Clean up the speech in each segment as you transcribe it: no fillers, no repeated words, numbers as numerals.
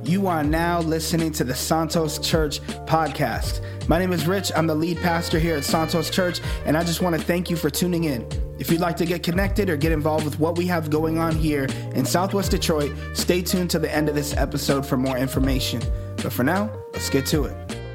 You are now listening to the Santos Church podcast. My name is Rich. I'm the lead pastor here at Santos Church, and I just want to thank you for tuning in. If you'd like to get connected or get involved with what we have going on here in Southwest Detroit, stay tuned to the end of this episode for more information. But for now, let's get to it.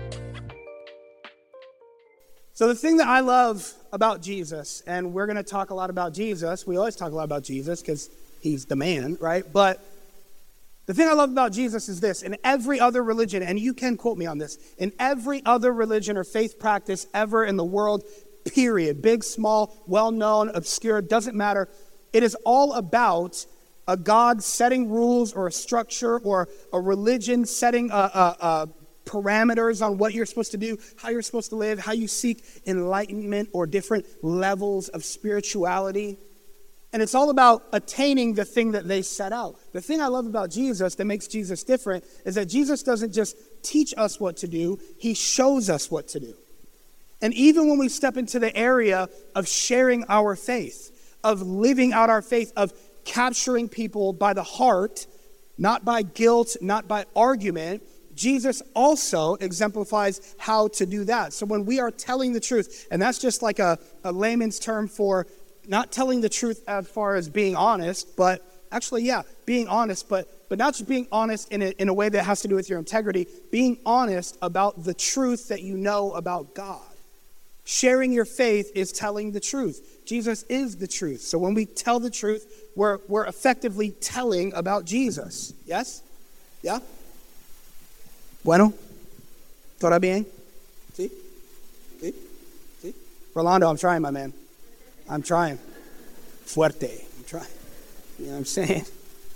So the thing that I love about Jesus, and we're going to talk a lot about Jesus. We always talk a lot about Jesus because he's the man, right? But the thing I love about Jesus is this. In every other religion, and you can quote me on this, in every other religion or faith practice ever in the world, period, big, small, well-known, obscure, doesn't matter. It is all about a God setting rules or a structure or a religion setting parameters on what you're supposed to do, how you're supposed to live, how you seek enlightenment or different levels of spirituality. And it's all about attaining the thing that they set out. The thing I love about Jesus that makes Jesus different is that Jesus doesn't just teach us what to do, he shows us what to do. And even when we step into the area of sharing our faith, of living out our faith, of capturing people by the heart, not by guilt, not by argument, Jesus also exemplifies how to do that. So when we are telling the truth, and that's just like a layman's term for not telling the truth as far as being honest, but actually, being honest, but not just being honest in a way that has to do with your integrity, being honest about the truth that you know about God. Sharing your faith is telling the truth. Jesus is the truth. So when we tell the truth, we're effectively telling about Jesus. Yes? Yeah? Bueno? ¿Todo bien? ¿Sí? ¿Sí? ¿Sí? Rolando, I'm trying, my man. I'm trying. Fuerte. I'm trying. You know what I'm saying?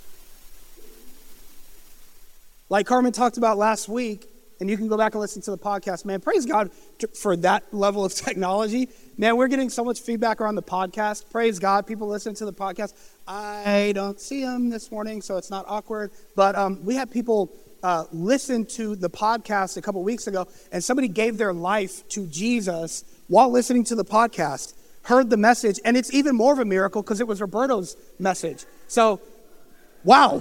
Like Carmen talked about last week, and you can go back and listen to the podcast, man, praise God for that level of technology. Man, we're getting so much feedback around the podcast. Praise God, people listen to the podcast. I don't see them this morning, so it's not awkward. But we had people listen to the podcast a couple weeks ago, and somebody gave their life to Jesus while listening to the podcast. Heard the message, and it's even more of a miracle because it was Roberto's message. So, wow.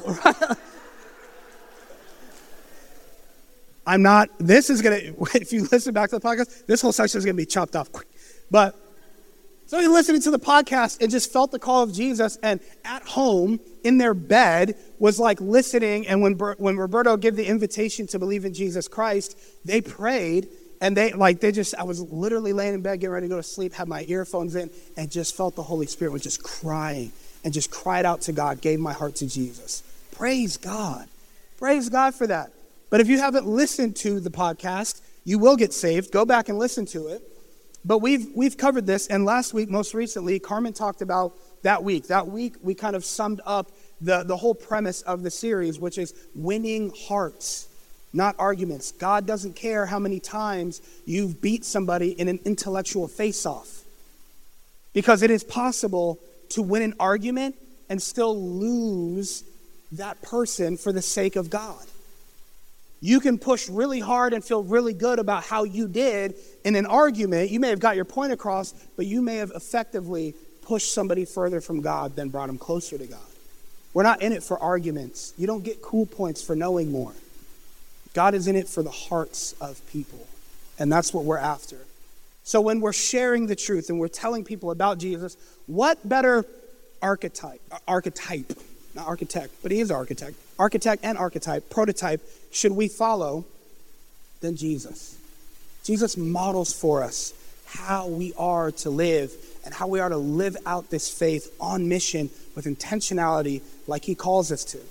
If you listen back to the podcast, this whole section is going to be chopped off quick. But, so he listened to the podcast and just felt the call of Jesus, and at home, in their bed, was like listening, and when Roberto gave the invitation to believe in Jesus Christ, they prayed. And I was literally laying in bed, getting ready to go to sleep, had my earphones in, and just felt the Holy Spirit was just crying and just cried out to God, gave my heart to Jesus. Praise God. Praise God for that. But if you haven't listened to the podcast, you will get saved. Go back and listen to it. But we've covered this, and last week, most recently, Carmen talked about that week. That week, we kind of summed up the whole premise of the series, which is winning hearts. Not arguments. God doesn't care how many times you've beat somebody in an intellectual face-off. Because it is possible to win an argument and still lose that person for the sake of God. You can push really hard and feel really good about how you did in an argument. You may have got your point across, but you may have effectively pushed somebody further from God than brought them closer to God. We're not in it for arguments. You don't get cool points for knowing more. God is in it for the hearts of people, and that's what we're after. So when we're sharing the truth and we're telling people about Jesus, what better archetype, not architect, but he is architect and archetype, prototype, should we follow than Jesus? Jesus models for us how we are to live and how we are to live out this faith on mission with intentionality like he calls us to.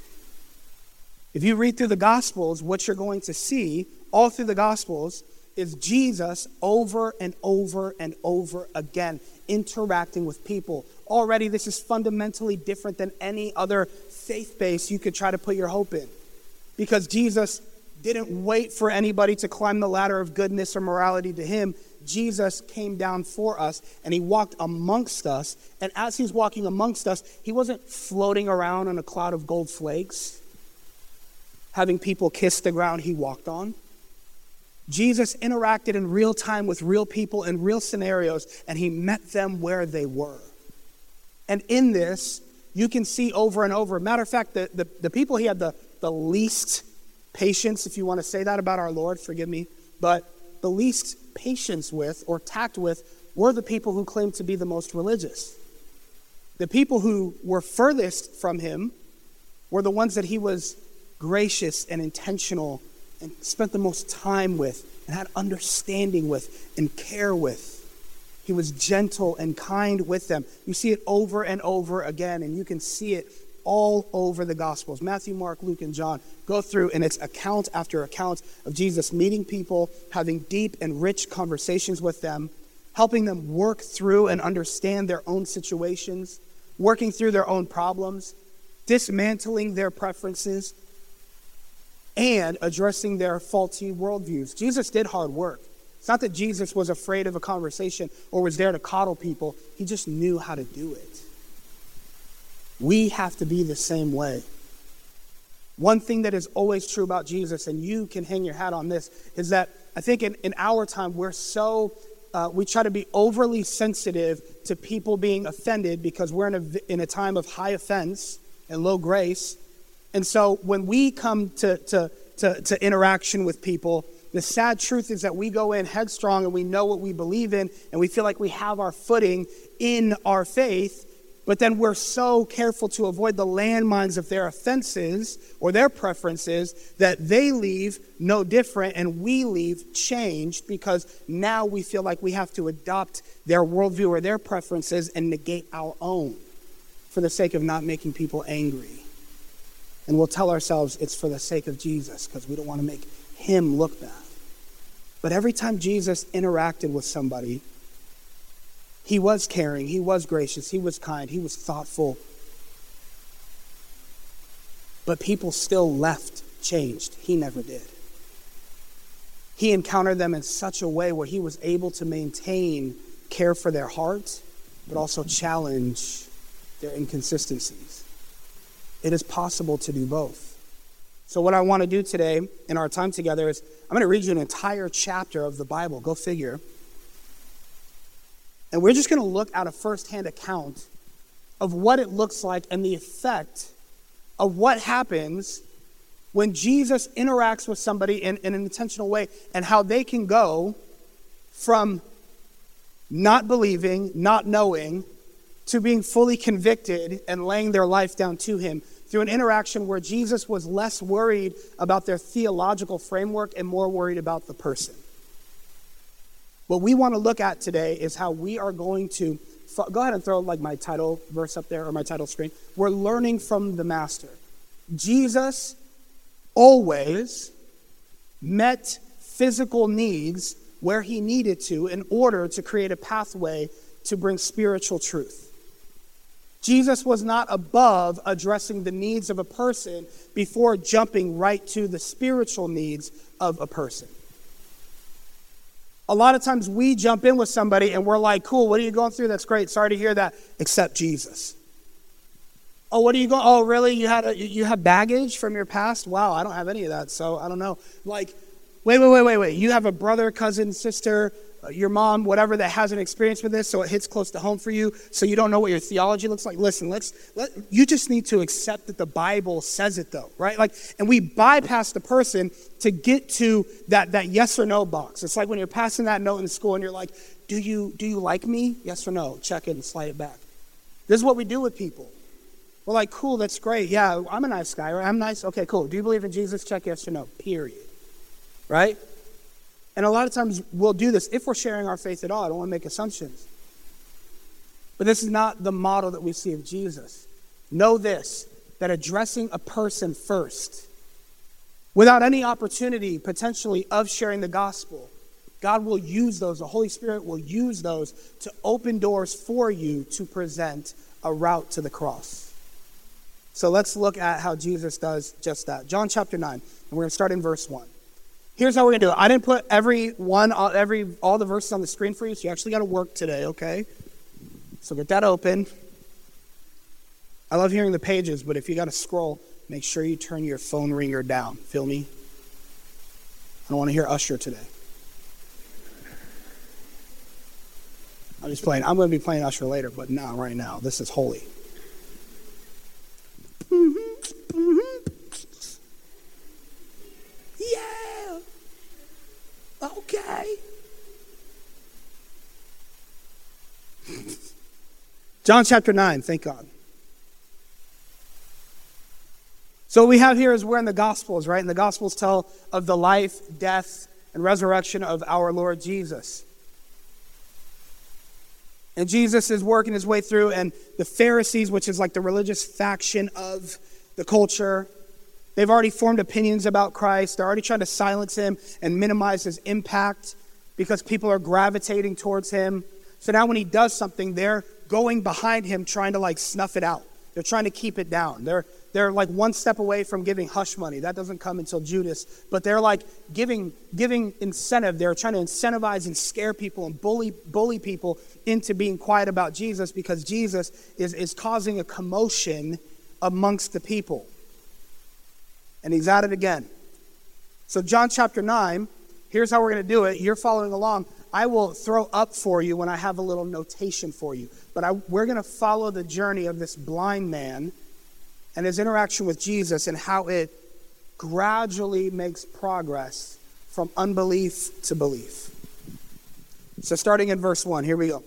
If you read through the Gospels, what you're going to see all through the Gospels is Jesus over and over and over again interacting with people. Already, this is fundamentally different than any other faith base you could try to put your hope in. Because Jesus didn't wait for anybody to climb the ladder of goodness or morality to him. Jesus came down for us, and he walked amongst us. And as he's walking amongst us, he wasn't floating around on a cloud of gold flakes, having people kiss the ground he walked on. Jesus interacted in real time with real people in real scenarios, and he met them where they were. And in this, you can see over and over. Matter of fact, the people he had the least patience, if you want to say that about our Lord, forgive me, but the least patience with or tact with were the people who claimed to be the most religious. The people who were furthest from him were the ones that he was gracious and intentional and spent the most time with and had understanding with and care with. He was gentle and kind with them. You see it over and over again, and you can see it all over the Gospels. Matthew, Mark, Luke, and John go through, and it's account after account of Jesus meeting people, having deep and rich conversations with them, helping them work through and understand their own situations, working through their own problems, dismantling their preferences, and addressing their faulty worldviews. Jesus did hard work. It's not that Jesus was afraid of a conversation or was there to coddle people. He just knew how to do it. We have to be the same way. One thing that is always true about Jesus, and you can hang your hat on this, is that I think in our time we try to be overly sensitive to people being offended because we're in a time of high offense and low grace. And so when we come to interaction with people, the sad truth is that we go in headstrong and we know what we believe in and we feel like we have our footing in our faith, but then we're so careful to avoid the landmines of their offenses or their preferences that they leave no different and we leave changed because now we feel like we have to adopt their worldview or their preferences and negate our own for the sake of not making people angry. And we'll tell ourselves it's for the sake of Jesus because we don't want to make him look bad. But every time Jesus interacted with somebody, he was caring, he was gracious, he was kind, he was thoughtful. But people still left changed. He never did. He encountered them in such a way where he was able to maintain care for their heart, but also challenge their inconsistencies. It is possible to do both. So what I want to do today in our time together is I'm going to read you an entire chapter of the Bible. Go figure. And we're just going to look at a firsthand account of what it looks like and the effect of what happens when Jesus interacts with somebody in an intentional way and how they can go from not believing, not knowing, to being fully convicted and laying their life down to him through an interaction where Jesus was less worried about their theological framework and more worried about the person. What we want to look at today is how we are going to, go ahead and throw like my title verse up there or my title screen. We're learning from the master. Jesus always met physical needs where he needed to in order to create a pathway to bring spiritual truth. Jesus was not above addressing the needs of a person before jumping right to the spiritual needs of a person. A lot of times we jump in with somebody and we're like, cool, what are you going through? That's great. Sorry to hear that. Accept Jesus. Oh, what are you going? Oh, really? You have baggage from your past? Wow, I don't have any of that, so I don't know. Like, wait. You have a brother, cousin, sister, your mom, whatever, that hasn't experienced with this, so it hits close to home for you, so you don't know what your theology looks like. Listen, you just need to accept that the Bible says it, though, right? Like, and we bypass the person to get to that yes or no box. It's like when you're passing that note in school and you're like, do you like me? Yes or no? Check it and slide it back. This is what we do with people. We're like, cool, that's great. Yeah, I'm a nice guy, right? I'm nice. Okay, cool. Do you believe in Jesus? Check yes or no, period. Right? And a lot of times we'll do this if we're sharing our faith at all. I don't want to make assumptions. But this is not the model that we see of Jesus. Know this, that addressing a person first, without any opportunity potentially of sharing the gospel, God will use those, the Holy Spirit will use those to open doors for you to present a route to the cross. So let's look at how Jesus does just that. John chapter 9, and we're going to start in verse 1. Here's how we're going to do it. I didn't put all the verses on the screen for you, so you actually got to work today, okay? So get that open. I love hearing the pages, but if you got to scroll, make sure you turn your phone ringer down. Feel me? I don't want to hear Usher today. I'm just playing. I'm going to be playing Usher later, but not right now. This is holy. yeah. Okay. John chapter 9, thank God. So what we have here is we're in the Gospels, right? And the Gospels tell of the life, death, and resurrection of our Lord Jesus. And Jesus is working his way through, and the Pharisees, which is like the religious faction of the culture, they've already formed opinions about Christ. They're already trying to silence him and minimize his impact because people are gravitating towards him. So now when he does something, they're going behind him trying to like snuff it out. They're trying to keep it down. They're like one step away from giving hush money. That doesn't come until Judas. But they're like giving incentive. They're trying to incentivize and scare people and bully people into being quiet about Jesus because Jesus is causing a commotion amongst the people. And he's at it again. So John chapter 9, here's how we're going to do it. You're following along. I will throw up for you when I have a little notation for you. But we're going to follow the journey of this blind man and his interaction with Jesus and how it gradually makes progress from unbelief to belief. So starting in verse 1, here we go.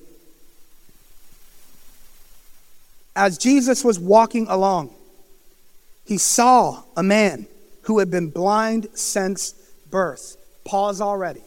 As Jesus was walking along, he saw a man who had been blind since birth. Pause already.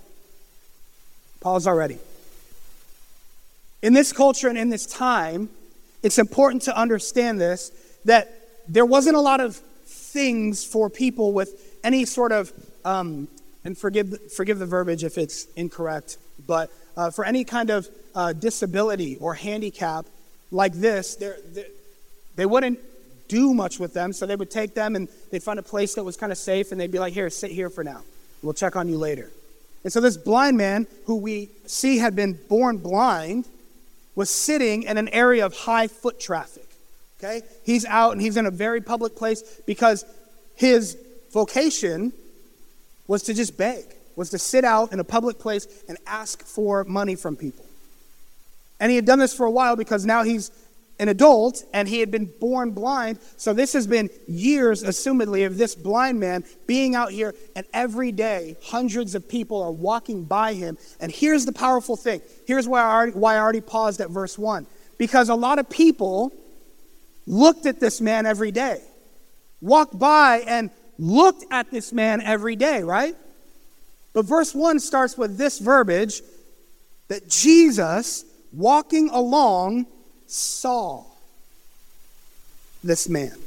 In this culture and in this time, it's important to understand this, that there wasn't a lot of things for people with any sort of, and forgive the verbiage if it's incorrect, but for any kind of disability or handicap like this, they wouldn't do much with them, so they would take them and they'd find a place that was kind of safe and they'd be like, here, sit here for now. We'll check on you later. And so this blind man, who we see had been born blind, was sitting in an area of high foot traffic. Okay? He's out and he's in a very public place because his vocation was to just beg, was to sit out in a public place and ask for money from people. And he had done this for a while because now he's an adult and he had been born blind. So this has been years, assumedly, of this blind man being out here, and every day hundreds of people are walking by him. And here's the powerful thing. Here's why I already paused at verse 1. Because a lot of people looked at this man every day, walked by and looked at this man every day, right? But verse 1 starts with this verbiage, that Jesus, walking along, saw this man.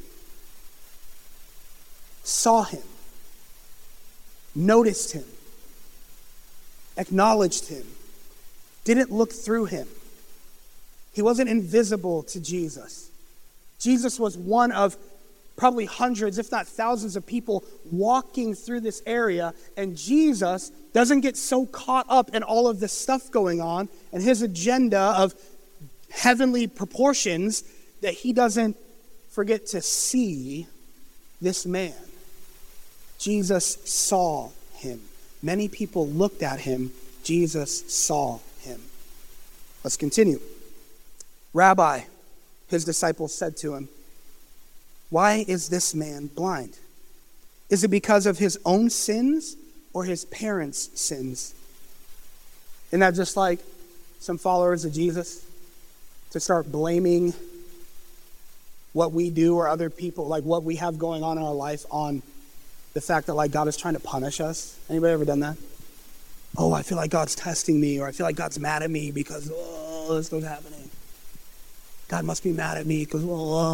Saw him. Noticed him. Acknowledged him. Didn't look through him. He wasn't invisible to Jesus. Jesus was one of probably hundreds, if not thousands of people walking through this area, and Jesus doesn't get so caught up in all of this stuff going on and his agenda of heavenly proportions that he doesn't forget to see this man. Jesus saw him. Many people looked at him. Jesus saw him. Let's continue. Rabbi, his disciples said to him, why is this man blind? Is it because of his own sins or his parents' sins? Isn't that just like some followers of Jesus? To start blaming what we do or other people, like what we have going on in our life, on the fact that like God is trying to punish us. Anybody ever done that? Oh, I feel like God's testing me, or I feel like God's mad at me because this was happening. God must be mad at me because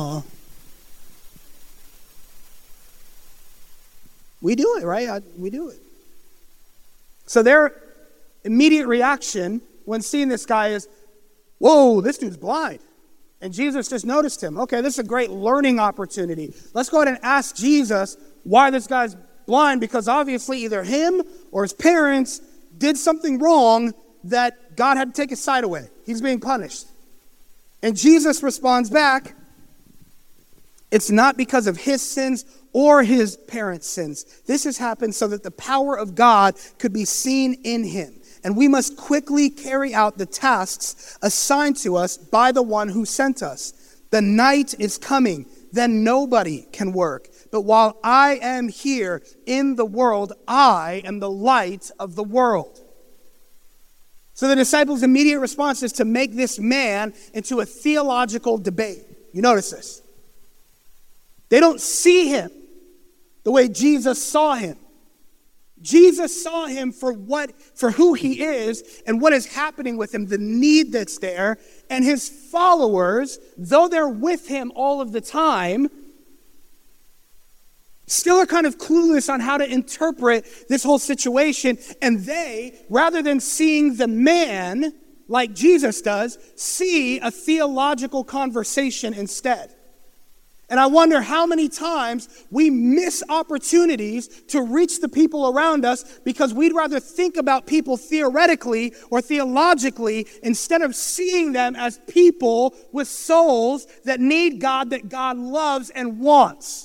we do it, right? We do it. So their immediate reaction when seeing this guy is, whoa, this dude's blind. And Jesus just noticed him. Okay, this is a great learning opportunity. Let's go ahead and ask Jesus why this guy's blind, because obviously either him or his parents did something wrong that God had to take his sight away. He's being punished. And Jesus responds back, it's not because of his sins or his parents' sins. This has happened so that the power of God could be seen in him. And we must quickly carry out the tasks assigned to us by the one who sent us. The night is coming, then nobody can work. but while I am here in the world, I am the light of the world. So the disciples' immediate response is to make this man into a theological debate. You notice this. They don't see him the way Jesus saw him. Jesus saw him for who he is and what is happening with him, the need that's there. And his followers, though they're with him all of the time, still are kind of clueless on how to interpret this whole situation. And they, rather than seeing the man like Jesus does, see a theological conversation instead. And I wonder how many times we miss opportunities to reach the people around us because we'd rather think about people theoretically or theologically instead of seeing them as people with souls that need God, that God loves and wants.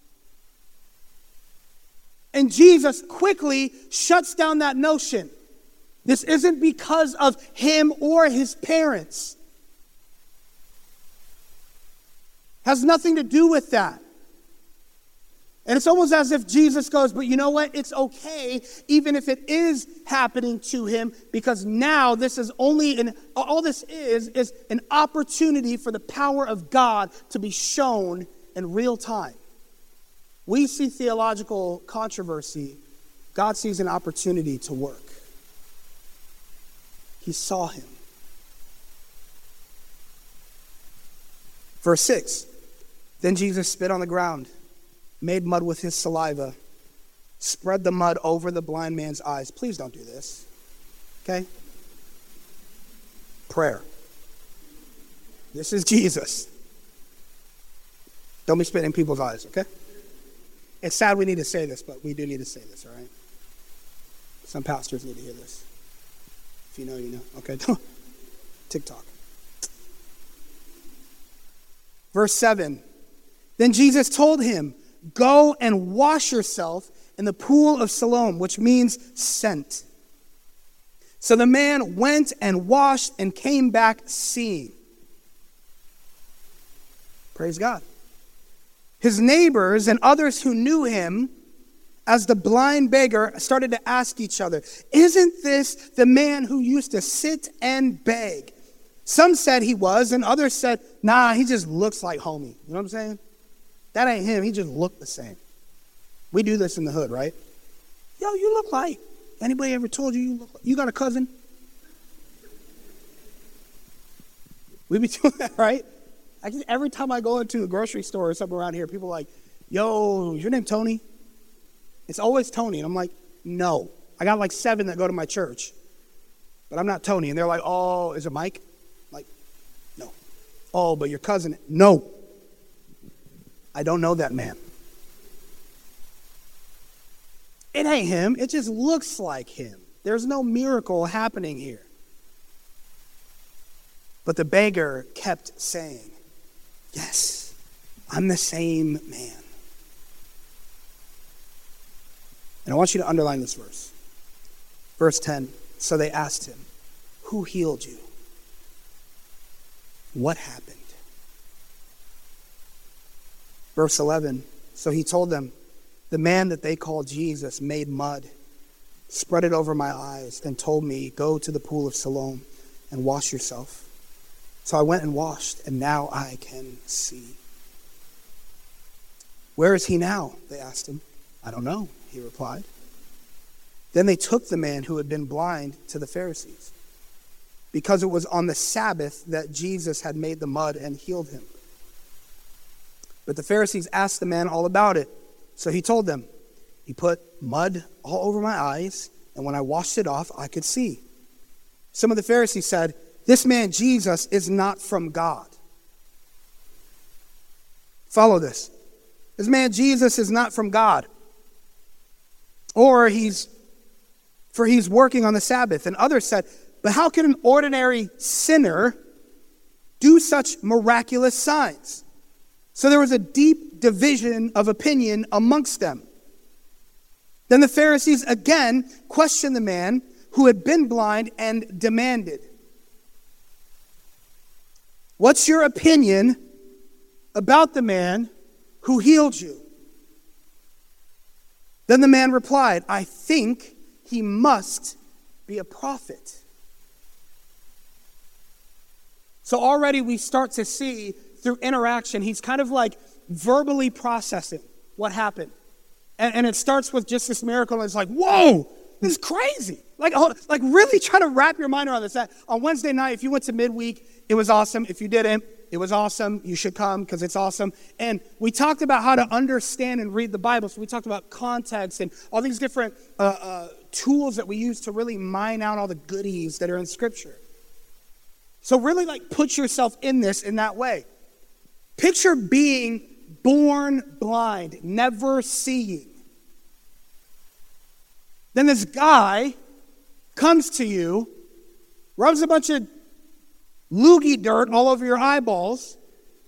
And Jesus quickly shuts down that notion. This isn't because of him or his parents. Has nothing to do with that. And it's almost as if Jesus goes, but you know what? It's okay, even if it is happening to him, because now this is all this is an opportunity for the power of God to be shown in real time. We see theological controversy. God sees an opportunity to work. He saw him. Verse 6, then Jesus spit on the ground, made mud with his saliva, spread the mud over the blind man's eyes. Please don't do this, okay? Prayer. This is Jesus. Don't be spitting in people's eyes, okay? It's sad we need to say this, but we do need to say this, all right? Some pastors need to hear this. If you know, you know. Okay, TikTok. Verse 7, then Jesus told him, go and wash yourself in the pool of Siloam, which means sent. So the man went and washed and came back seeing. Praise God. His neighbors and others who knew him as the blind beggar started to ask each other, isn't this the man who used to sit and beg? Some said he was, and others said, nah, he just looks like homie. You know what I'm saying? That ain't him. He just looked the same. We do this in the hood, right? Yo, you look like. Anybody ever told you look like? You got a cousin? We be doing that, right? Every time I go into a grocery store or something around here, people are like, yo, is your name Tony? It's always Tony. And I'm like, no. I got like 7 that go to my church. But I'm not Tony. And they're like, oh, is it Mike? I'm like, no. Oh, but your cousin? No. I don't know that man. It ain't him. It just looks like him. There's no miracle happening here. But the beggar kept saying, yes, I'm the same man. And I want you to underline this verse. Verse 10, so they asked him, who healed you? What happened? Verse 11, so he told them, the man that they called Jesus made mud, spread it over my eyes, and told me, go to the pool of Siloam and wash yourself. So I went and washed, and now I can see. Where is he now? They asked him. I don't know, he replied. Then they took the man who had been blind to the Pharisees, because it was on the Sabbath that Jesus had made the mud and healed him. But the Pharisees asked the man all about it. So he told them, he put mud all over my eyes, and when I washed it off, I could see. Some of the Pharisees said, this man Jesus is not from God. Follow this. This man Jesus is not from God. Or he's working on the Sabbath. And others said, but how can an ordinary sinner do such miraculous signs? So there was a deep division of opinion amongst them. Then the Pharisees again questioned the man who had been blind and demanded, what's your opinion about the man who healed you? Then the man replied, I think he must be a prophet. So already we start to see through interaction, he's kind of like verbally processing what happened. And it starts with just this miracle, and it's like, whoa, this is crazy. Like really try to wrap your mind around this. That on Wednesday night, if you went to midweek, it was awesome. If you didn't, it was awesome. You should come because it's awesome. And we talked about how to understand and read the Bible. So we talked about context and all these different tools that we use to really mine out all the goodies that are in Scripture. So really put yourself in this in that way. Picture being born blind, never seeing. Then this guy comes to you, rubs a bunch of loogie dirt all over your eyeballs.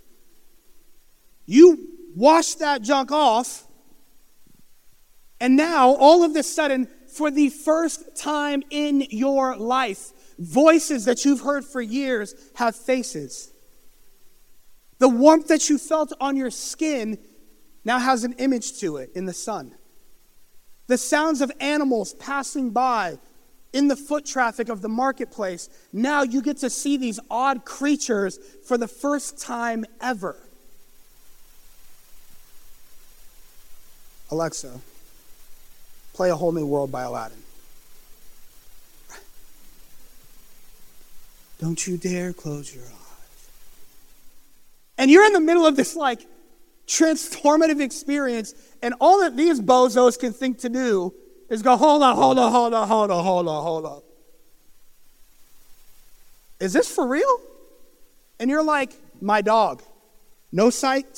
You wash that junk off, and now all of a sudden, for the first time in your life, voices that you've heard for years have faces. The warmth that you felt on your skin now has an image to it in the sun. The sounds of animals passing by in the foot traffic of the marketplace, now you get to see these odd creatures for the first time ever. Alexa, play A Whole New World by Aladdin. Don't you dare close your eyes. And you're in the middle of this transformative experience, and all that these bozos can think to do is go, hold on. Is this for real? And you're like, my dog. No sight.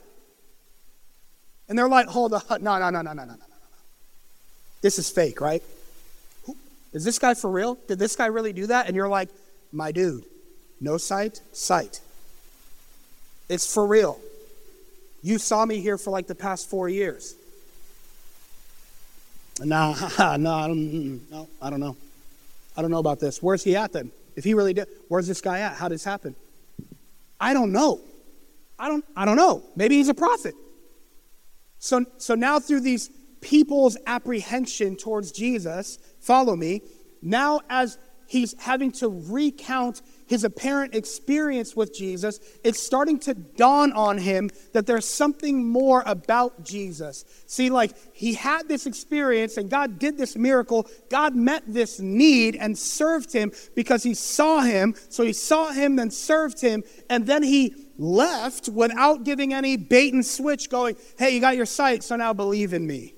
And they're like, hold on, no. This is fake, right? Is this guy for real? Did this guy really do that? And you're like, my dude, no sight. It's for real. You saw me here for the past 4 years. No, I don't know. I don't know about this. Where's he at then? If he really did, where's this guy at? How did this happen? I don't know. I don't know. Maybe he's a prophet. So now through these people's apprehension towards Jesus, follow me, now as he's having to recount his apparent experience with Jesus, it's starting to dawn on him that there's something more about Jesus. See, he had this experience and God did this miracle. God met this need and served him because he saw him. So he saw him, then served him, and then he left without giving any bait and switch going, hey, you got your sight, so now believe in me.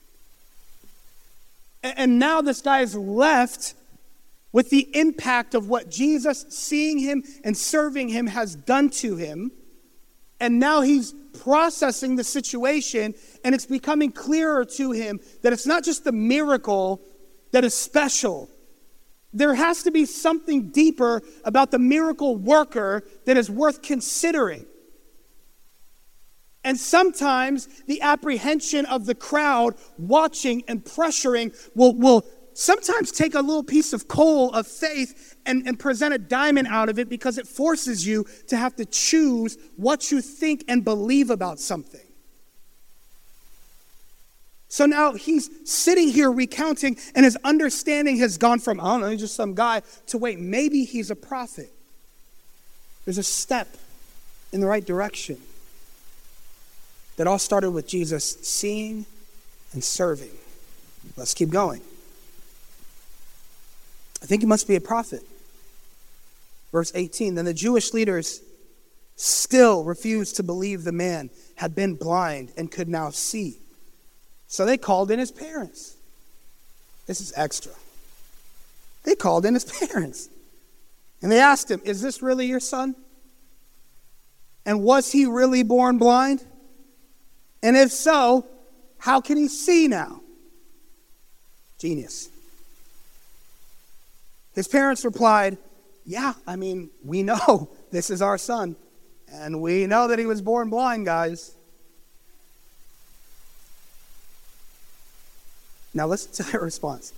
And now this guy is left with the impact of what Jesus, seeing him and serving him, has done to him. And now he's processing the situation, and it's becoming clearer to him that it's not just the miracle that is special. There has to be something deeper about the miracle worker that is worth considering. And sometimes the apprehension of the crowd watching and pressuring will sometimes take a little piece of coal of faith and present a diamond out of it, because it forces you to have to choose what you think and believe about something. So now he's sitting here recounting, and his understanding has gone from, I don't know, he's just some guy, to wait, maybe he's a prophet. There's a step in the right direction. That all started with Jesus seeing and serving. Let's keep going. I think he must be a prophet. Verse 18, then the Jewish leaders still refused to believe the man had been blind and could now see. So they called in his parents. This is extra. They called in his parents. And they asked him, is this really your son? And was he really born blind? And if so, how can he see now? Genius. His parents replied, yeah, we know this is our son. And we know that he was born blind, guys. Now listen to their response.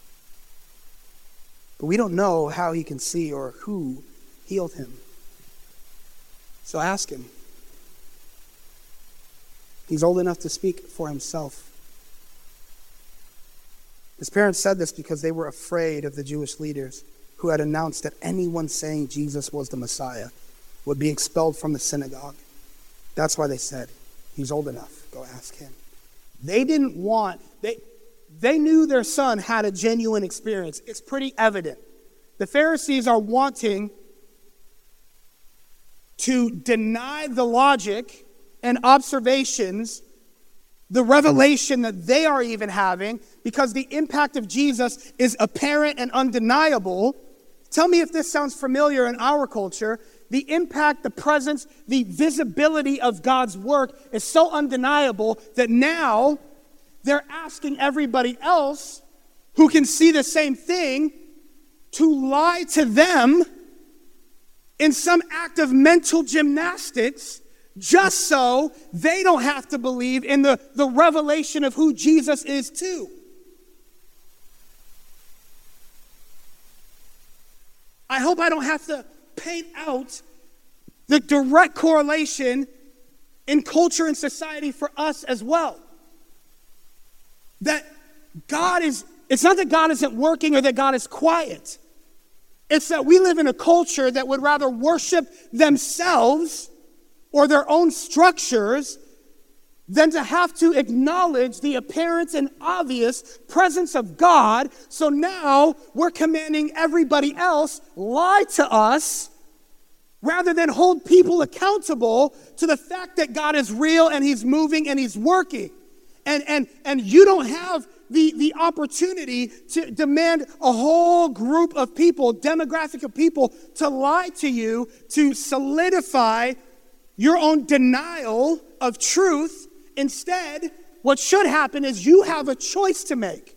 But we don't know how he can see or who healed him. So ask him. He's old enough to speak for himself. His parents said this because they were afraid of the Jewish leaders who had announced that anyone saying Jesus was the Messiah would be expelled from the synagogue. That's why they said, he's old enough, go ask him. They knew their son had a genuine experience. It's pretty evident. The Pharisees are wanting to deny the logic and observations, the revelation that they are even having, because the impact of Jesus is apparent and undeniable. Tell me if this sounds familiar in our culture. The impact, the presence, the visibility of God's work is so undeniable that now they're asking everybody else who can see the same thing to lie to them in some act of mental gymnastics, just so they don't have to believe in the revelation of who Jesus is too. I hope I don't have to paint out the direct correlation in culture and society for us as well. That it's not that God isn't working or that God is quiet. It's that we live in a culture that would rather worship themselves or their own structures than to have to acknowledge the apparent and obvious presence of God. So now we're commanding everybody else lie to us rather than hold people accountable to the fact that God is real and he's moving and he's working. And you don't have the opportunity to demand a whole group of people, demographic of people, to lie to you, to solidify your own denial of truth. Instead, what should happen is you have a choice to make.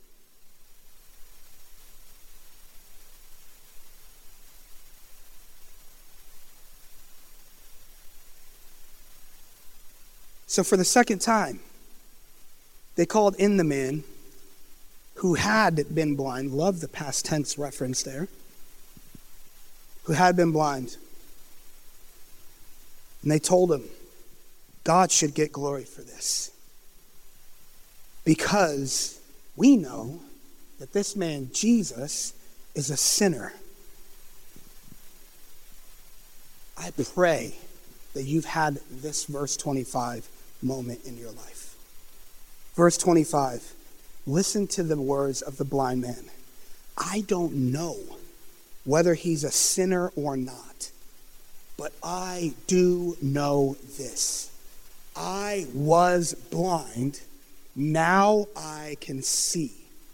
So for the second time, they called in the man who had been blind. Love the past tense reference there. Who had been blind. And they told him, God should get glory for this. Because we know that this man, Jesus, is a sinner. I pray that you've had this verse 25 moment in your life. Verse 25, listen to the words of the blind man. I don't know whether he's a sinner or not, but I do know this. I was blind, now I can see.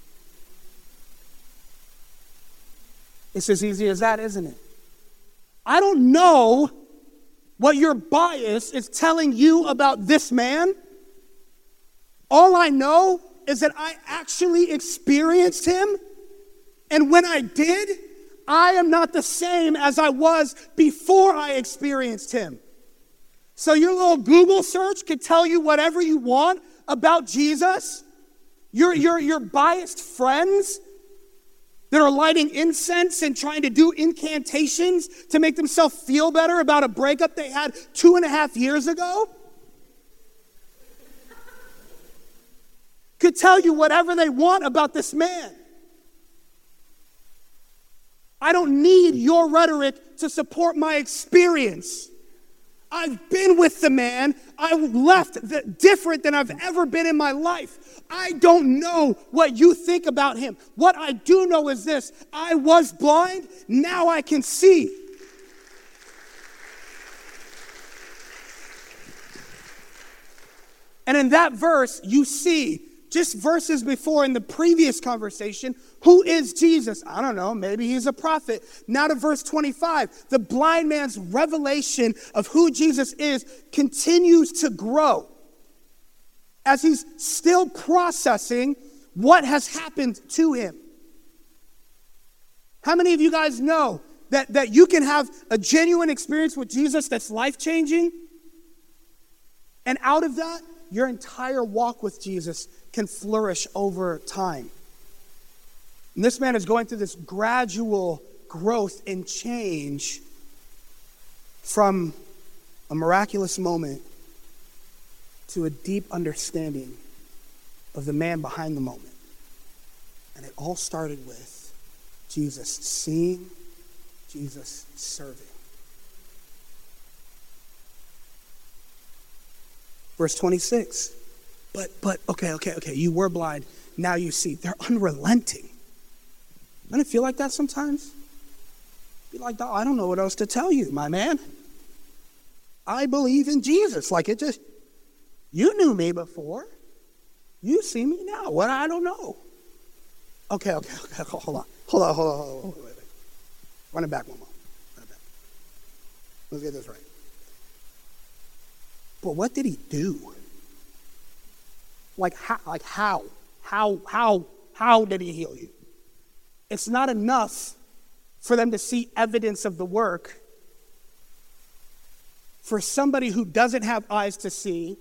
It's as easy as that, isn't it? I don't know what your bias is telling you about this man. All I know is that I actually experienced him. And when I did, I am not the same as I was before I experienced him. So your little Google search could tell you whatever you want about Jesus. Your biased friends that are lighting incense and trying to do incantations to make themselves feel better about a breakup they had 2.5 years ago could tell you whatever they want about this man. I don't need your rhetoric to support my experience. I've been with the man. I left different than I've ever been in my life. I don't know what you think about him. What I do know is this: I was blind, now I can see. And in that verse, you see, just verses before in the previous conversation, who is Jesus? I don't know, maybe he's a prophet. Now to verse 25, the blind man's revelation of who Jesus is continues to grow as he's still processing what has happened to him. How many of you guys know that you can have a genuine experience with Jesus that's life-changing? And out of that, your entire walk with Jesus can flourish over time. And this man is going through this gradual growth and change from a miraculous moment to a deep understanding of the man behind the moment. And it all started with Jesus seeing, Jesus serving. Verse 26. But, okay, you were blind, now you see. They're unrelenting. Doesn't it feel like that sometimes? Be like, I don't know what else to tell you, my man. I believe in Jesus. Like you knew me before. You see me now. What? I don't know. Okay. Hold on. Wait. Run it back one more. Let's get this right. But what did he do? How did he heal you? It's not enough for them to see evidence of the work. For somebody who doesn't have eyes to see,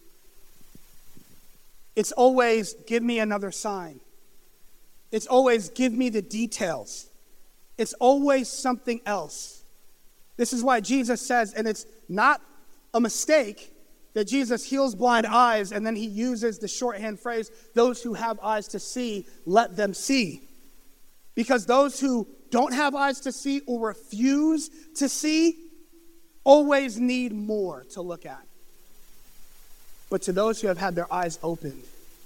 it's always, give me another sign. It's always, give me the details. It's always something else. This is why Jesus says, and it's not a mistake, that Jesus heals blind eyes, and then he uses the shorthand phrase, those who have eyes to see, let them see. Because those who don't have eyes to see or refuse to see always need more to look at. But to those who have had their eyes opened,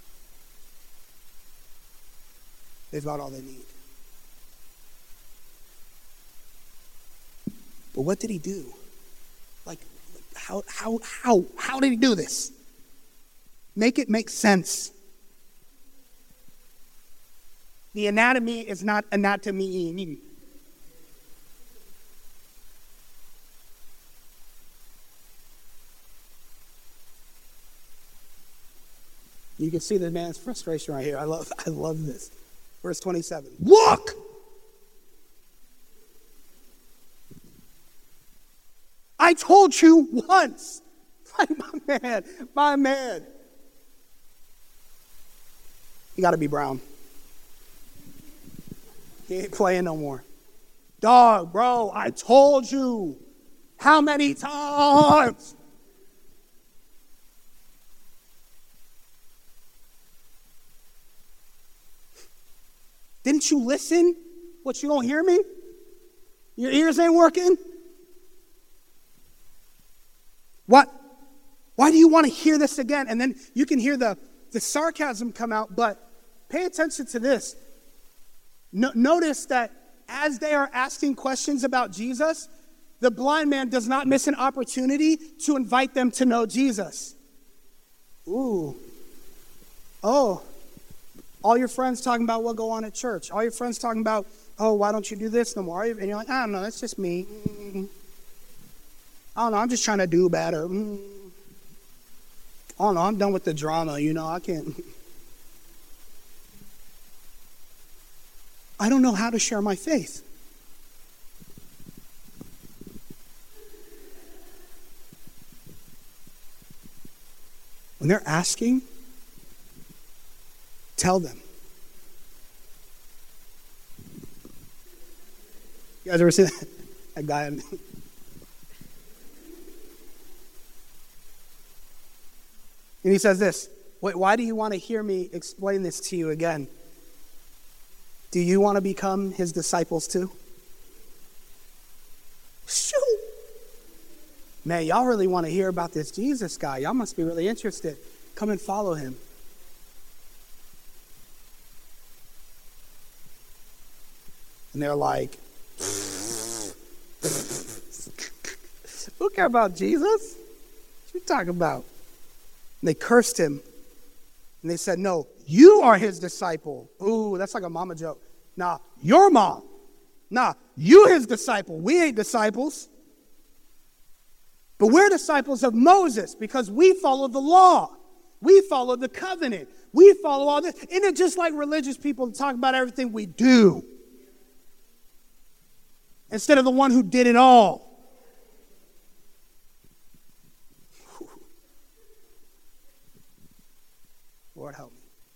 they've got all they need. But what did he do? How did he do this? Make it make sense. The anatomy is not anatomy. You can see the man's frustration right here. I love this. Verse 27. Look! I told you once. Like, my man. You got to be Brown. He ain't playing no more. Dog, bro, I told you. How many times? Didn't you listen? What, you don't hear me? Your ears ain't working? What? Why do you want to hear this again? And then you can hear the sarcasm come out, but pay attention to this. Notice that as they are asking questions about Jesus, the blind man does not miss an opportunity to invite them to know Jesus. Ooh. Oh. All your friends talking about what go on at church. All your friends talking about, oh, why don't you do this no more? And you're like, I don't know, that's just me. I don't know, I'm just trying to do better. I don't know, I'm done with the drama, I can't. I don't know how to share my faith. When they're asking, tell them. You guys ever seen that guy? And he says this, wait, why do you want to hear me explain this to you again? Do you want to become his disciples too? Shoot. Man, y'all really want to hear about this Jesus guy. Y'all must be really interested. Come and follow him. And they're like, who care about Jesus? What you talking about? And they cursed him. And they said, no, you are his disciple. Ooh, that's like a mama joke. Nah, your mom. Nah, you his disciple. We ain't disciples. But we're disciples of Moses because we follow the law. We follow the covenant. We follow all this. Isn't it just like religious people talk about everything we do? Instead of the one who did it all. Lord, help me.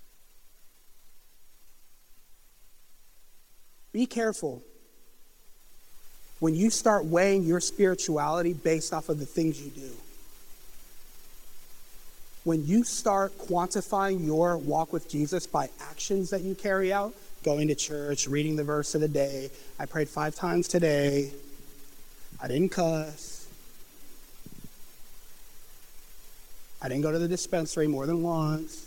Be careful when you start weighing your spirituality based off of the things you do. When you start quantifying your walk with Jesus by actions that you carry out going to church, reading the verse of the day. I prayed 5 times today. I didn't cuss. I didn't go to the dispensary more than once.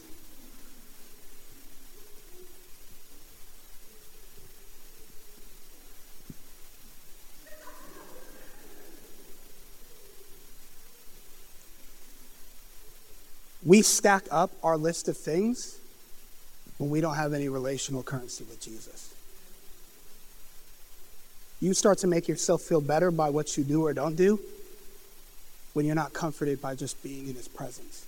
We stack up our list of things when we don't have any relational currency with Jesus. You start to make yourself feel better by what you do or don't do when you're not comforted by just being in his presence.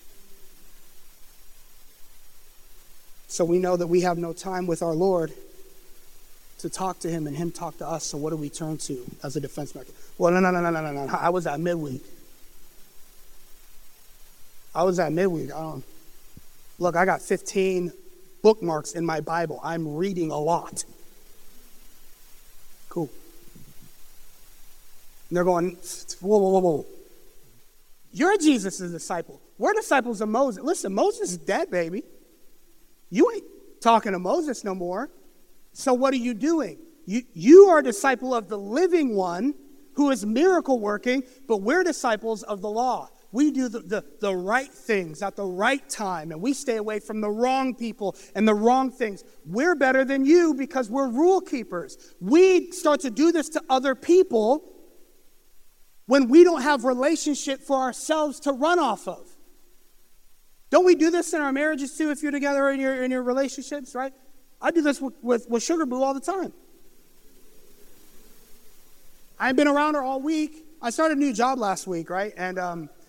So we know that we have no time with our Lord to talk to him and him talk to us. So what do we turn to as a defense mechanism? Well, no. I was at midweek. Look, I got 15 bookmarks in my Bible. I'm reading a lot. Cool. And they're going, whoa. You're Jesus' disciple. We're disciples of Moses. Listen, Moses is dead, baby. You ain't talking to Moses no more. So what are you doing? You are a disciple of the living one who is miracle working, but we're disciples of the law. We do the right things at the right time, and we stay away from the wrong people and the wrong things. We're better than you because we're rule keepers. We start to do this to other people when we don't have relationship for ourselves to run off of. Don't we do this in our marriages too if you're together in your relationships, right? I do this with Sugar Boo all the time. I've been around her all week. I started a new job last week, right? And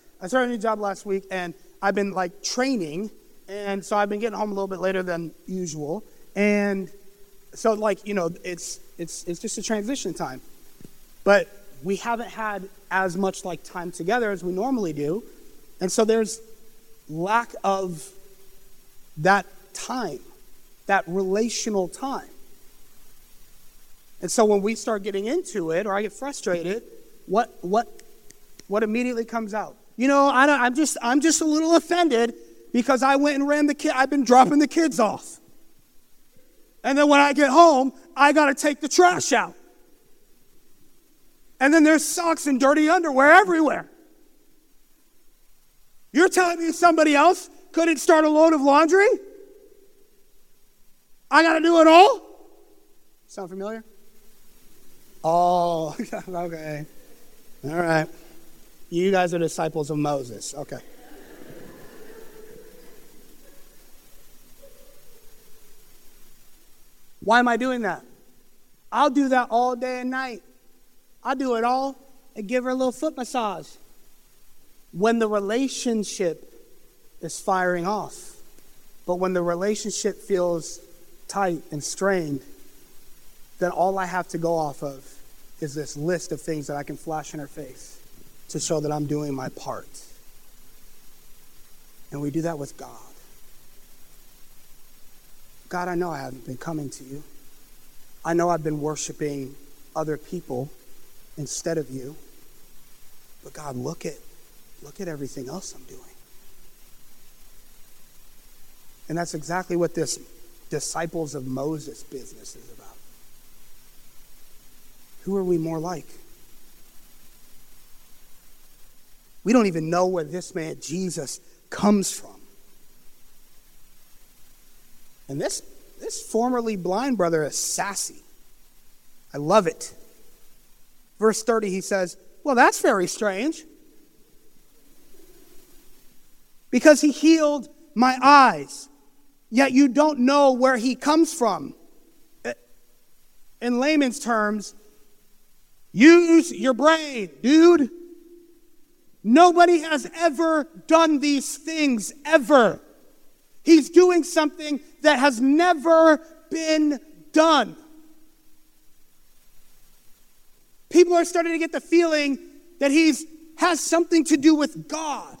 I've been like training, and so I've been getting home a little bit later than usual. And so it's just a transition time. But we haven't had as much like time together as we normally do. And so there's lack of that time, that relational time. And so when we start getting into it, or I get frustrated, what immediately comes out? I'm just a little offended because I went and I've been dropping the kids off. And then when I get home, I got to take the trash out. And then there's socks and dirty underwear everywhere. You're telling me somebody else couldn't start a load of laundry? I got to do it all? Sound familiar? Oh, okay. All right. You guys are disciples of Moses. Okay. Why am I doing that? I'll do that all day and night. I do it all and give her a little foot massage. When the relationship is firing off, but when the relationship feels tight and strained, then all I have to go off of is this list of things that I can flash in her face to show that I'm doing my part. And we do that with God. God, I know I haven't been coming to you. I know I've been worshiping other people instead of you. But God, look at everything else I'm doing. And that's exactly what this disciples of Moses business is about. Who are we more like? We don't even know where this man Jesus comes from. And this formerly blind brother is sassy. I love it. Verse 30, he says, well, that's very strange. Because he healed my eyes, yet you don't know where he comes from. In layman's terms, use your brain, dude. Nobody has ever done these things, ever. He's doing something that has never been done. People are starting to get the feeling that he has something to do with God.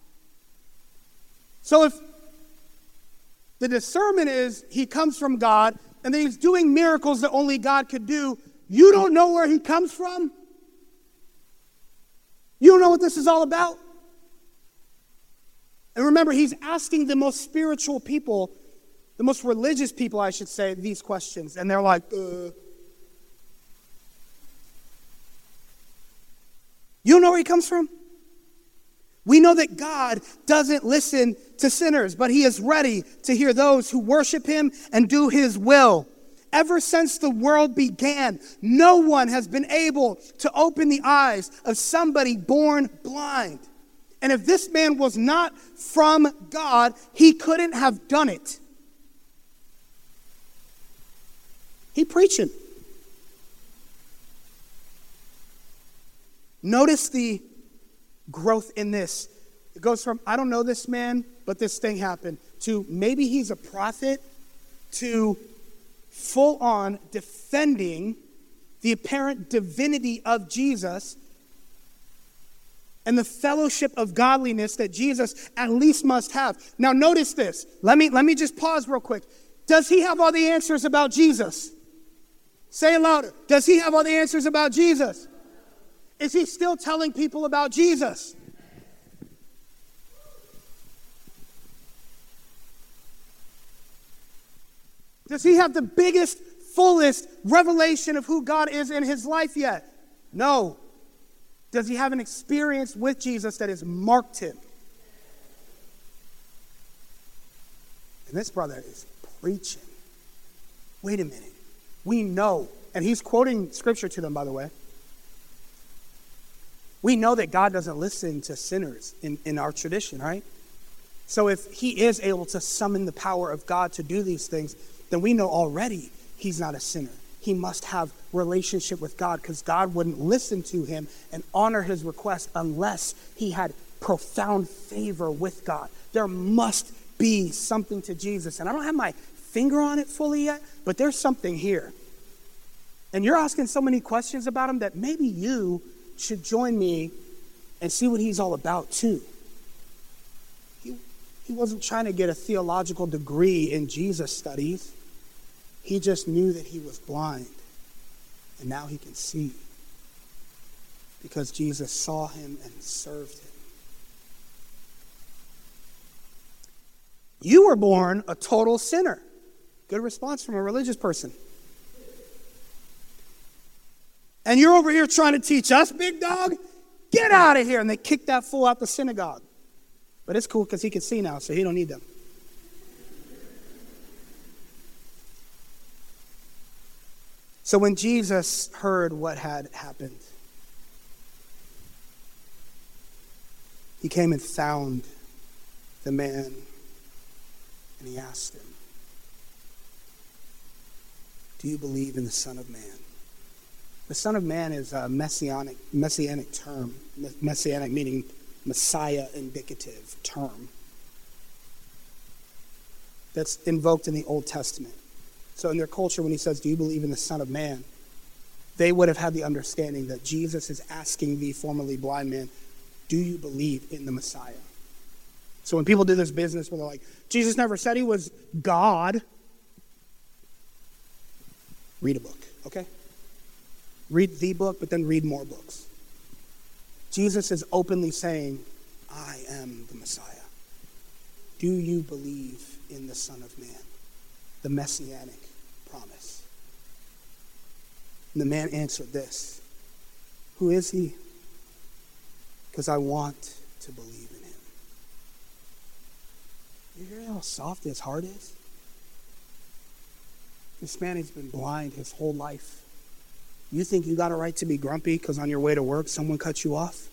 So if the discernment is he comes from God and that he's doing miracles that only God could do, you don't know where he comes from? You don't know what this is all about? And remember, he's asking the most spiritual people the most religious people, I should say, these questions. And they're like, You know where he comes from? We know that God doesn't listen to sinners, but he is ready to hear those who worship him and do his will. Ever since the world began, no one has been able to open the eyes of somebody born blind. And if this man was not from God, he couldn't have done it. He preaching. Notice the growth in this. It goes from, I don't know this man, but this thing happened, to maybe he's a prophet, to full on defending the apparent divinity of Jesus and the fellowship of godliness that Jesus at least must have. Now notice this. Let me just pause real quick. Does he have all the answers about Jesus? Say it louder. Does he have all the answers about Jesus? Is he still telling people about Jesus? Does he have the biggest, fullest revelation of who God is in his life yet? No. Does he have an experience with Jesus that has marked him? And this brother is preaching. Wait a minute. We know, and he's quoting scripture to them, by the way. We know that God doesn't listen to sinners in our tradition, right? So if he is able to summon the power of God to do these things, then we know already he's not a sinner. He must have relationship with God, because God wouldn't listen to him and honor his request unless he had profound favor with God. There must be something to Jesus. And I don't have my finger on it fully yet, but there's something here. And you're asking so many questions about him that maybe you should join me and see what he's all about too. He wasn't trying to get a theological degree in Jesus studies. He just knew that he was blind, and now he can see because Jesus saw him and served him. You were born a total sinner. Good response from a religious person. And you're over here trying to teach us, big dog? Get out of here. And they kicked that fool out the synagogue. But it's cool because he can see now, so he don't need them. So when Jesus heard what had happened, he came and found the man, and he asked him, "Do you believe in the Son of Man?" The Son of Man is a messianic term. Messianic meaning Messiah indicative term that's invoked in the Old Testament. So in their culture, when he says, "Do you believe in the Son of Man?" they would have had the understanding that Jesus is asking the formerly blind man, "Do you believe in the Messiah?" So when people do this business where they're like, Jesus never said he was God, read a book, okay? Read the book, but then read more books. Jesus is openly saying, "I am the Messiah. Do you believe in the Son of Man?" The messianic promise. And the man answered this, "Who is he? Because I want to believe in him." You hear how soft his heart is? This man has been blind his whole life. You think you got a right to be grumpy because on your way to work someone cut you off?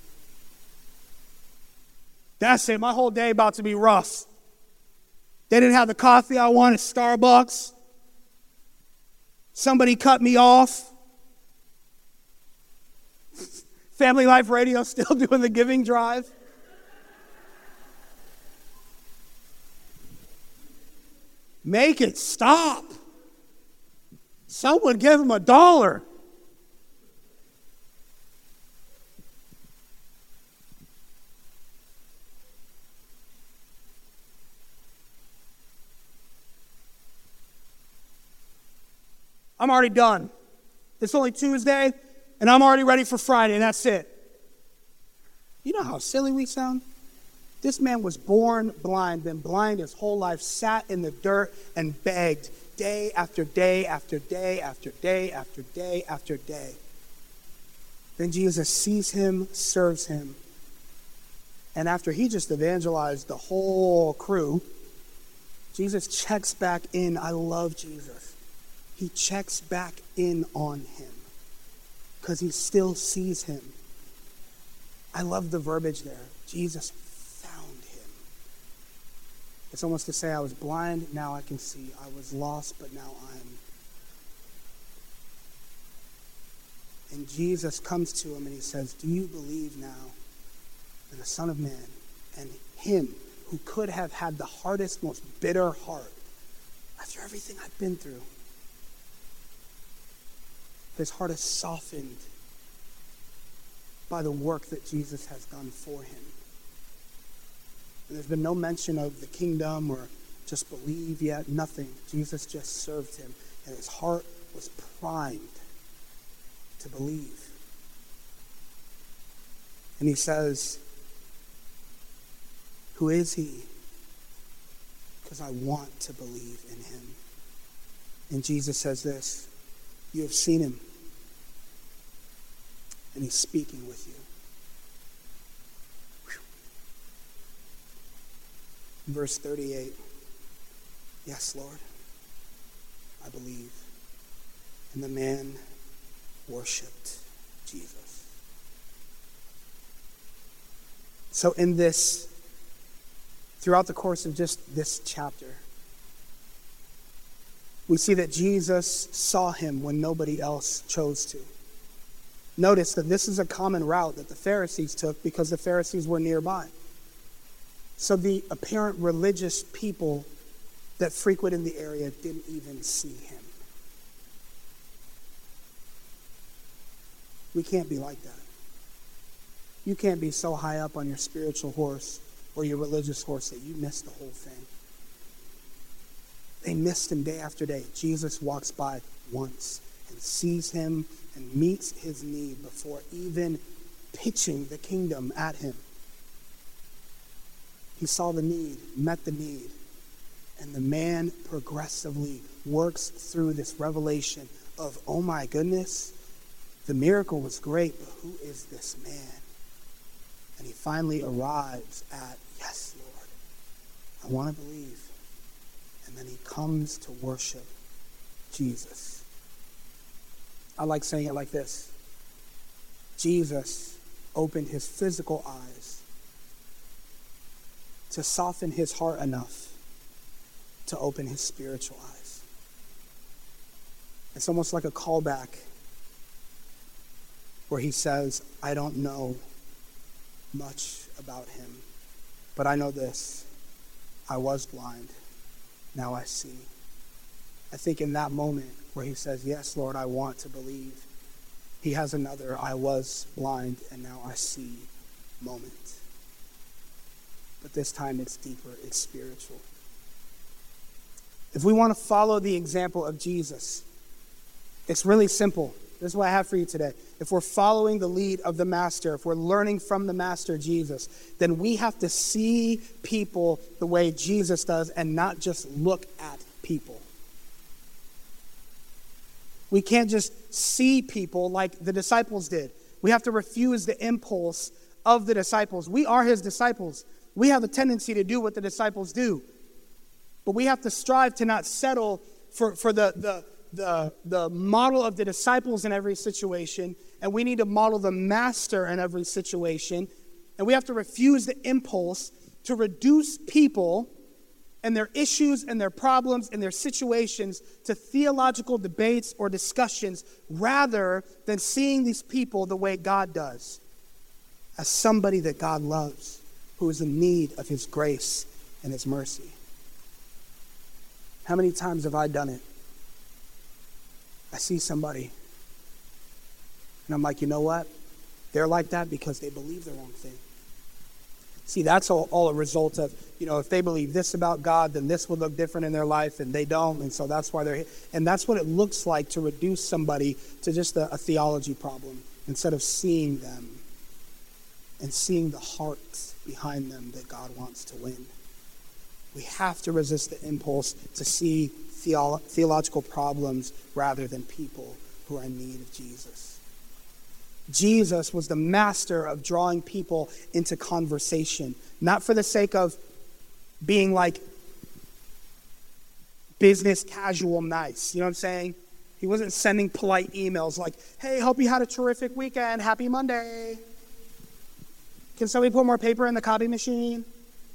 That's it. My whole day about to be rough. They didn't have the coffee I wanted at Starbucks. Somebody cut me off. Family Life Radio still doing the giving drive. Make it stop. Someone give him $1. I'm already done. It's only Tuesday, and I'm already ready for Friday, and that's it. You know how silly we sound? This man was born blind, been blind his whole life, sat in the dirt and begged day after day after day after day after day after day. Then Jesus sees him, serves him. And after he just evangelized the whole crew, Jesus checks back in. I love Jesus. He checks back in on him because he still sees him. I love the verbiage there. Jesus found him. It's almost to say, I was blind, now I can see. I was lost, but now I'm. And Jesus comes to him and he says, do you believe now in the Son of Man? And him, who could have had the hardest, most bitter heart, after everything I've been through, his heart is softened by the work that Jesus has done for him. And there's been no mention of the kingdom or just believe yet, nothing. Jesus just served him, and his heart was primed to believe. And he says, who is he? Because I want to believe in him. And Jesus says this, you have seen him, and he's speaking with you. Whew. Verse 38, yes, Lord, I believe. And the man worshiped Jesus. So in this, throughout the course of just this chapter, we see that Jesus saw him when nobody else chose to. Notice that this is a common route that the Pharisees took because the Pharisees were nearby. So the apparent religious people that frequented the area didn't even see him. We can't be like that. You can't be so high up on your spiritual horse or your religious horse that you miss the whole thing. They missed him day after day. Jesus walks by once and sees him and meets his need before even pitching the kingdom at him. He saw the need, met the need, and the man progressively works through this revelation of, oh my goodness, the miracle was great, but who is this man? And he finally arrives at, yes, Lord, I want to believe. And then he comes to worship Jesus. I like saying it like this. Jesus opened his physical eyes to soften his heart enough to open his spiritual eyes. It's almost like a callback where he says, I don't know much about him, but I know this. I was blind. Now I see. I think in that moment where he says, yes, Lord, I want to believe, he has another I was blind and now I see moment. But this time it's deeper, it's spiritual. If we want to follow the example of Jesus, it's really simple. This is what I have for you today. If we're following the lead of the Master, if we're learning from the Master Jesus, then we have to see people the way Jesus does and not just look at people. We can't just see people like the disciples did. We have to refuse the impulse of the disciples. We are his disciples. We have a tendency to do what the disciples do. But we have to strive to not settle for the model of the disciples in every situation, and we need to model the Master in every situation, and we have to refuse the impulse to reduce people and their issues and their problems and their situations to theological debates or discussions rather than seeing these people the way God does, as somebody that God loves, who is in need of his grace and his mercy. How many times have I done it? I see somebody, and I'm like, you know what? They're like that because they believe the wrong thing. See, that's all a result of, if they believe this about God, then this will look different in their life, and they don't, and so that's why they're here. And that's what it looks like to reduce somebody to just a theology problem instead of seeing them and seeing the heart behind them that God wants to win. We have to resist the impulse to see theological problems rather than people who are in need of Jesus. Jesus was the master of drawing people into conversation, not for the sake of being like business casual nice. You know what I'm saying? He wasn't sending polite emails like, hey, hope you had a terrific weekend. Happy Monday. Can somebody put more paper in the copy machine?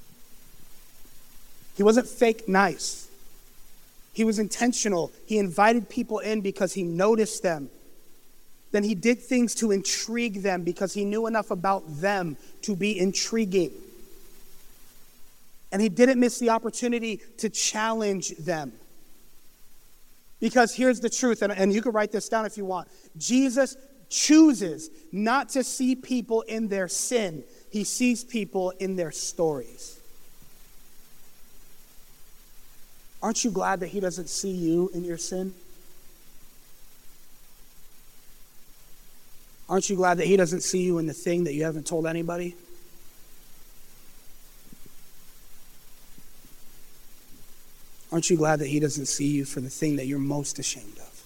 He wasn't fake nice. He was intentional. He invited people in because he noticed them. Then he did things to intrigue them because he knew enough about them to be intriguing. And he didn't miss the opportunity to challenge them. Because here's the truth, and you can write this down if you want. Jesus chooses not to see people in their sin. He sees people in their stories. Aren't you glad that he doesn't see you in your sin? Aren't you glad that he doesn't see you in the thing that you haven't told anybody? Aren't you glad that he doesn't see you for the thing that you're most ashamed of?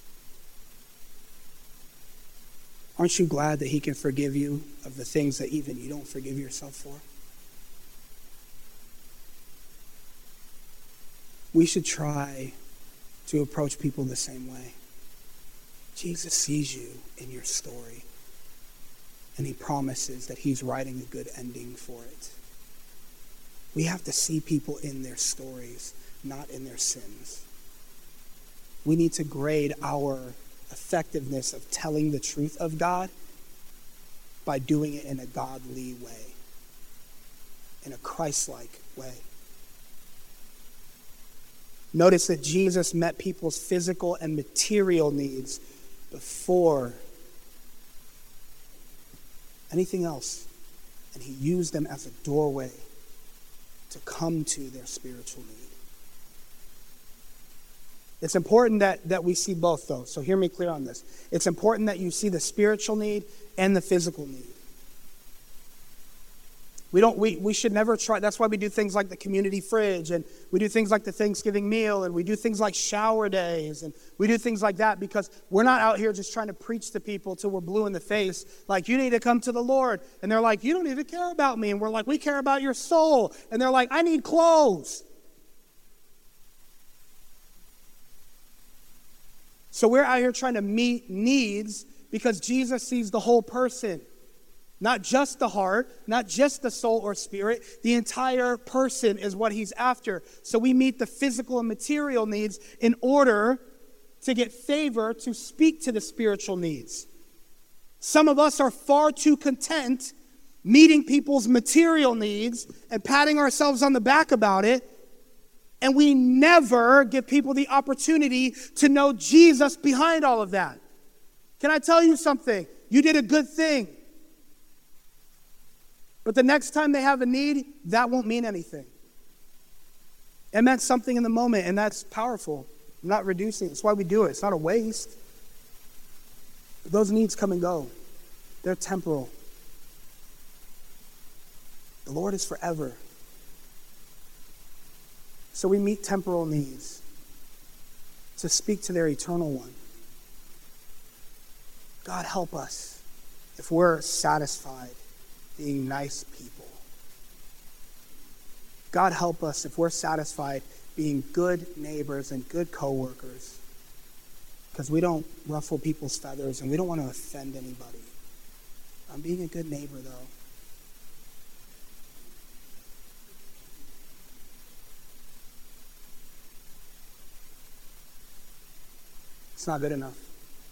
Aren't you glad that he can forgive you of the things that even you don't forgive yourself for? We should try to approach people the same way. Jesus sees you in your story, and he promises that he's writing a good ending for it. We have to see people in their stories, not in their sins. We need to grade our effectiveness of telling the truth of God by doing it in a godly way, in a Christ-like way. Notice that Jesus met people's physical and material needs before anything else, and he used them as a doorway to come to their spiritual need. It's important that we see both, though, so hear me clear on this. It's important that you see the spiritual need and the physical need. We should never try. That's why we do things like the community fridge, and we do things like the Thanksgiving meal, and we do things like shower days, and we do things like that because we're not out here just trying to preach to people till we're blue in the face, like, you need to come to the Lord. And they're like, you don't even care about me. And we're like, we care about your soul. And they're like, I need clothes. So we're out here trying to meet needs because Jesus sees the whole person. Not just the heart, not just the soul or spirit. The entire person is what he's after. So we meet the physical and material needs in order to get favor to speak to the spiritual needs. Some of us are far too content meeting people's material needs and patting ourselves on the back about it, and we never give people the opportunity to know Jesus behind all of that. Can I tell you something? You did a good thing. But the next time they have a need, that won't mean anything. It meant something in the moment, and that's powerful. I'm not reducing it. That's why we do it. It's not a waste. But those needs come and go. They're temporal. The Lord is forever. So we meet temporal needs to speak to their eternal one. God help us if we're satisfied being nice people. God help us if we're satisfied being good neighbors and good co-workers, because we don't ruffle people's feathers and we don't want to offend anybody. I'm being a good neighbor, though. It's not good enough.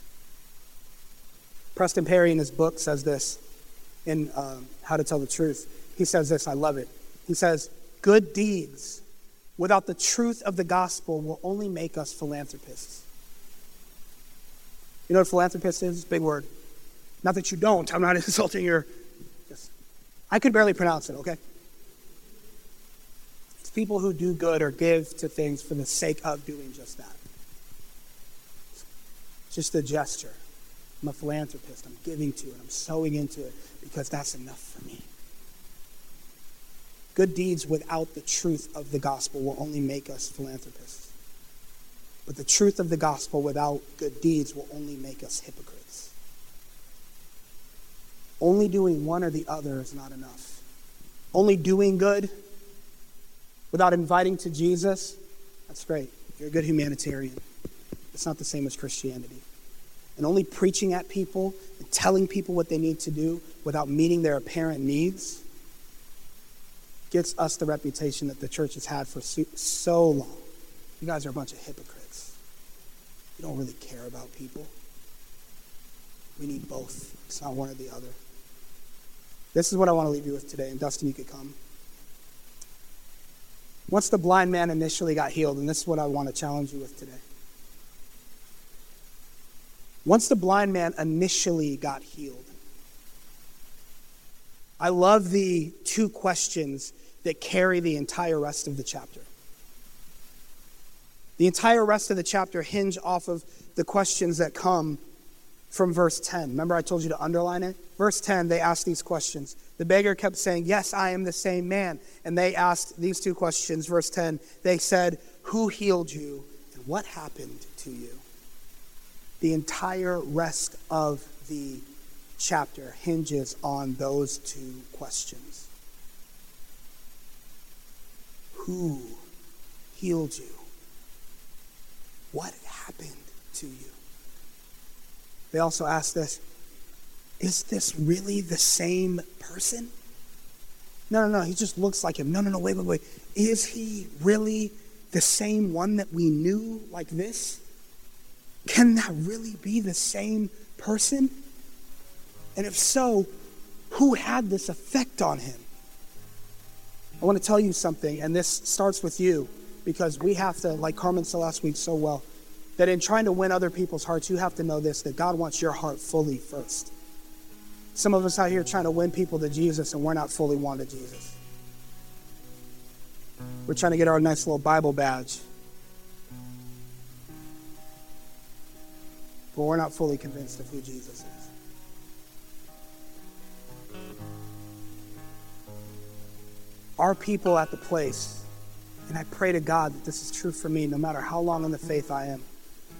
Preston Perry in his book says this in How to Tell the Truth. He says this, I love it. He says, good deeds without the truth of the gospel will only make us philanthropists. You know what philanthropist is? Big word. Not that you don't. I'm not insulting your... I could barely pronounce it, okay? It's people who do good or give to things for the sake of doing just that. Just a gesture. I'm a philanthropist. I'm giving to it. I'm sowing into it because that's enough for me. Good deeds without the truth of the gospel will only make us philanthropists. But the truth of the gospel without good deeds will only make us hypocrites. Only doing one or the other is not enough. Only doing good without inviting to Jesus, that's great. You're a good humanitarian. It's not the same as Christianity. And only preaching at people and telling people what they need to do without meeting their apparent needs gets us the reputation that the church has had for so long. You guys are a bunch of hypocrites. You don't really care about people. We need both. It's not one or the other. This is what I want to leave you with today. And Dustin, you could come. Once the blind man initially got healed, and this is what I want to challenge you with today. Once the blind man initially got healed, I love the two questions that carry the entire rest of the chapter. The entire rest of the chapter hinge off of the questions that come from verse 10. Remember I told you to underline it? Verse 10, they asked these questions. The beggar kept saying, "Yes, I am the same man." And they asked these two questions. Verse 10, they said, "Who healed you and what happened to you?" The entire rest of the chapter hinges on those two questions. Who healed you? What happened to you? They also asked this, is this really the same person? No, he just looks like him. No, wait. Is he really the same one that we knew like this? Can that really be the same person? And if so, who had this effect on him? I want to tell you something, and this starts with you, because we have to, like Carmen said last week so well, that in trying to win other people's hearts, you have to know this, that God wants your heart fully first. Some of us out here trying to win people to Jesus, and we're not fully won to Jesus. We're trying to get our nice little Bible badge, but we're not fully convinced of who Jesus is. Our people at the place, and I pray to God that this is true for me no matter how long in the faith I am.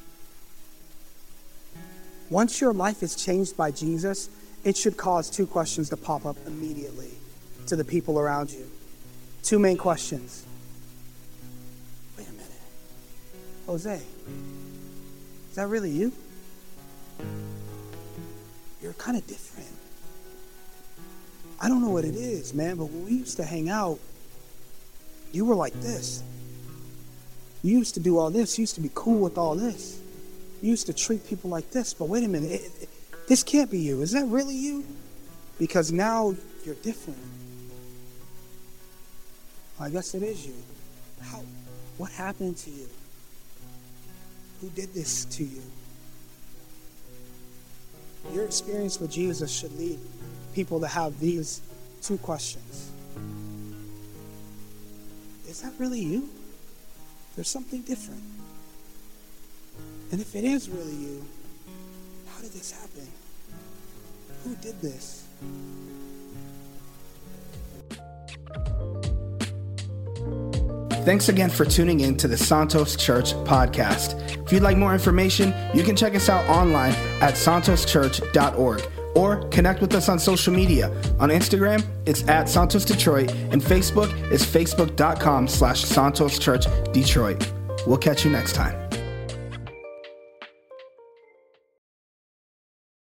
Once your life is changed by Jesus, it should cause two questions to pop up immediately to the people around you. Two main questions. Wait a minute. Jose, is that really you? You're kind of different. I don't know what it is, man, but when we used to hang out, you were like this. You used to do all this. You used to be cool with all this. You used to treat people like this. But wait a minute, this can't be you. Is that really you? Because now you're different. I guess it is you. What happened to you? Who did this to you? Your experience with Jesus should lead people to have these two questions. Is that really you? There's something different. And if it is really you, how did this happen? Who did this? Thanks again for tuning in to the Santos Church podcast. If you'd like more information, you can check us out online at santoschurch.org or connect with us on social media. On Instagram, it's at Santos Detroit, and Facebook is facebook.com/Santos Church Detroit. We'll catch you next time.